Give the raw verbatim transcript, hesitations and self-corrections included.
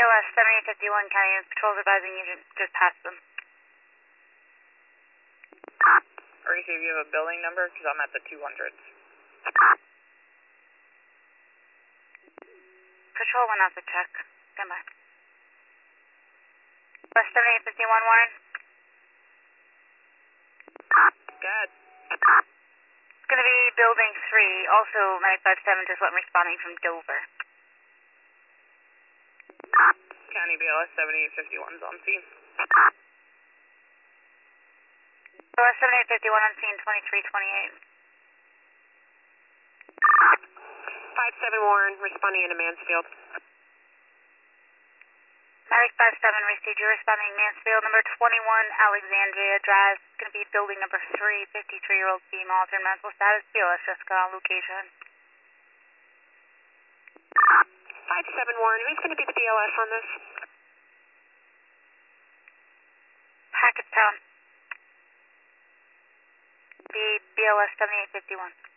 B L S seventy-eight fifty-one, County Patrol's advising you to just pass them. Or you see if you have a building number, because I'm at the two hundreds. Patrol went out to check. Stand by. West seventy-eight fifty-one, Warren. Good. It's going to be building three. Also, nine five seven just let me responding from Dover. County B L S seventy-eight fifty-one's on scene. B L S seventy-eight fifty-one on scene, twenty-three twenty-eight. five seven Warren, responding into Mansfield. Mavic five seven, received. You're responding Mansfield, number twenty-one, Alexandria Drive. It's going to be building number three, fifty-three-year-old female, alternate mental status, B L S just got on location. five seven Warren, who's going to be the B L S on this? Hackettstown. The B L S seventy-eight fifty-one.